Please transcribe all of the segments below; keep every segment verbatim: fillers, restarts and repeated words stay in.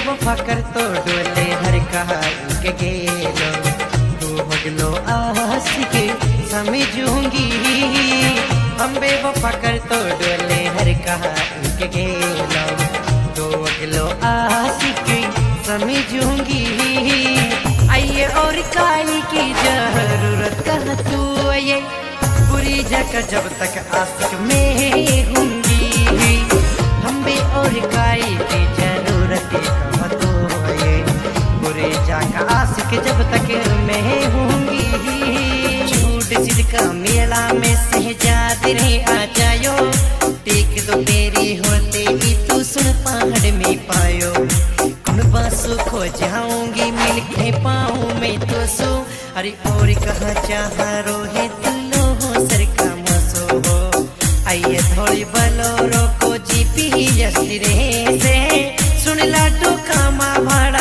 बेवफा कर तो डोले हर कहा के गेलो तू बदलो आशिक समझूंगी। हम बेवफा कर तो डोले हर कहा के गेलो तू बदलो आशिक समझूंगी। आइए और काली की जरूरत कहा तू ये बुरी जगह जब तक आशिक में होंगी। हम भी और काली की जरूरत कहा तू ये बुरी जगह आशिक जब तक मैं होंगी। झूठ सिद्ध का मेला में सहजाद रे आ जायो टेक दो तेरी होते ही तू सुन पहाड़ में पायो। बासु खो जाऊंगी मिल के पाऊं मैं तो सो। अरे और कहा चाह रो है तुलो हो सर का मसो हो। आइए थोड़ी बलोरो को जीपी जस्ती रे से सुन लाटो का माँ भाड़ा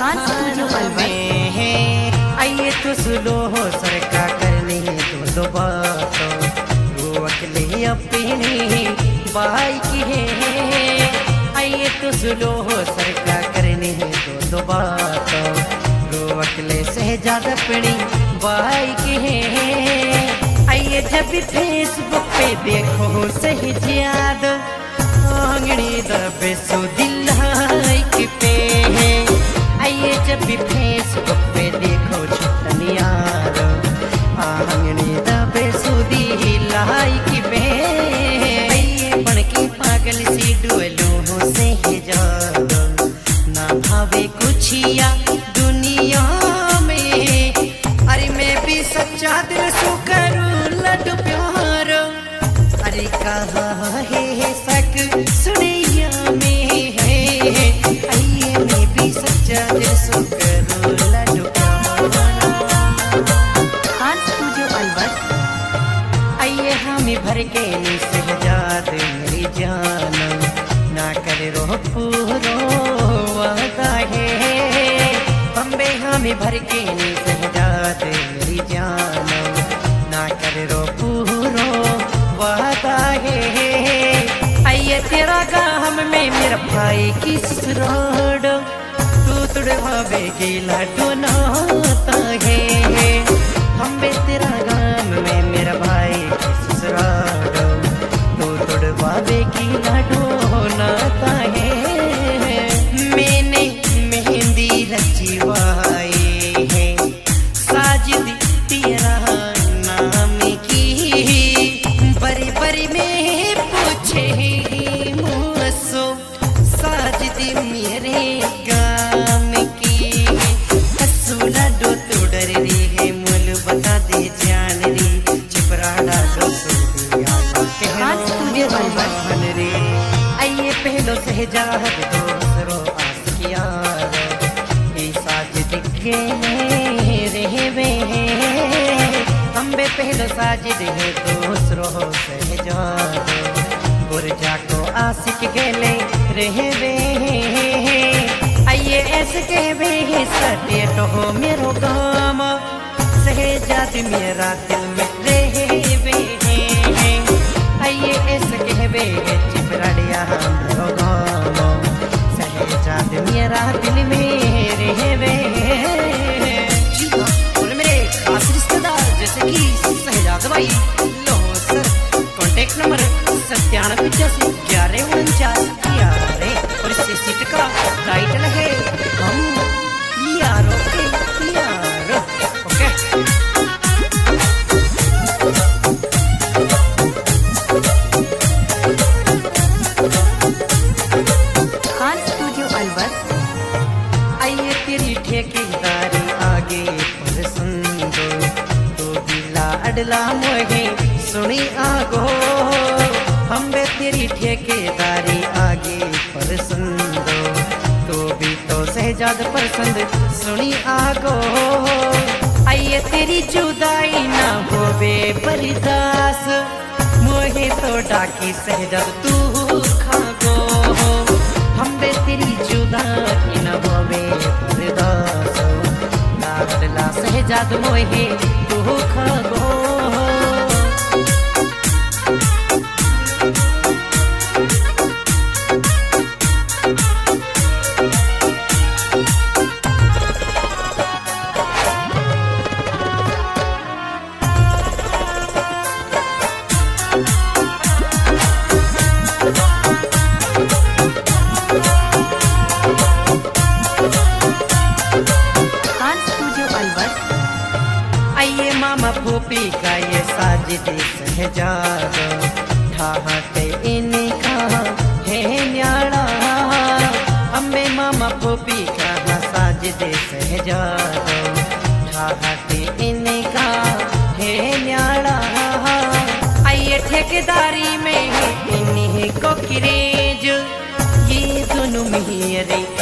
में है। आइए तो सुलो हो सर का करने तो दो बातों वो अकेले अपनी बाइक है। आइए तो सुलो हो सर का करने हैं दो दो बातों रो अकेले से ज्यादा पड़ी बाइक है। आइए जब भी फेसबुक पे देखो सही ज्यादा आंगड़ी दबे सो दिल लाइक पे है। आइए जब भी फेसबुक पे देखो छुटन यार आंगड़ी दबे सो दिल लाइक पे। आइए बन के पागल सी डुएलो से ज्यादा ना भावे कुछ या दुनिया में। अरे मैं भी सच्चा दिल सो करूं लड्डू प्यार। अरे कहा है सक सुनिया में है। आइए मैं भी सच्चा दिल सो करूं लड्डू प्यार। खान स्टूडियो अलवर। आइए हमें भर के सहजाद मेरी जान ना करे रो पूरो वादा है। बम्बे हमें भर के सहजाद मेरी जान ना करे रो पूरो वादा है। आइए तेरा गाम में मेरा भाई की ससुराल तू तुड़वावे गिला डोनाता है। हम बे तेरा गाम में मेरा भाई की ससुराल तू तुड़वावे गिला डोनाता है। मैंने मेहंदी रचवाई है साजिद तेरा नाम की। बड़ी बड़ी में पूछे मुझसो साजिद मेरे गाम की। असूला डो तो डर रही है मुल बता दे जान री चिपराड़ा डो सुदिया कहन रे। आइए पहलो सहजाद दूसरो आशिकियार ये साजिद के रहे वे। हम बे पहलो साजिद है दूसरो सहजाद गुरजा को आशिक गेले रहे वे। आइए ऐसे कहवे है सटे तो हो मेरो गाम सहजाद मेरा दिल में रहे वे। आइए ऐसे कहवे है चिपराड़िया मेरो गाम सहजाद मेरा दिल में रहे वे। जी हाँ और मेरे खास रिश्तेदार जैसे कि सहजाद भाई लो सर कॉन्टेक्ट नंबर सत्तानवे पचासी ग्यारह उनचास ग्यारह और इस सीट का टाइटल है हम यारों के यार। Okay Khan studio Alwar. आइए तेरी ठेकेदारी आगे पर सुंदो तो दिला अडला मोहे सुनी आगो। हम बे तेरी ठेकेदारी आगे पर सुंदो तो भी तो सहजाद पसंद सुनी आगो। आइए तेरी जुदाई ना होवे बर्दास मोहे तो डाकी सहजाद तू खागो। हम बे तेरी जुदाई ना होवे बर्दास लाडला सहजाद मोहे तू खागो। फूफी का ये साजिद सहजादो ठाहते इनका है न्याड़ा अम्बे मामा फूफी का साजिद सहजादो ठाहते इनका है न्याड़ा आइए ठेकेदारी में इन्हीं को किरेज ये दोनों मेरे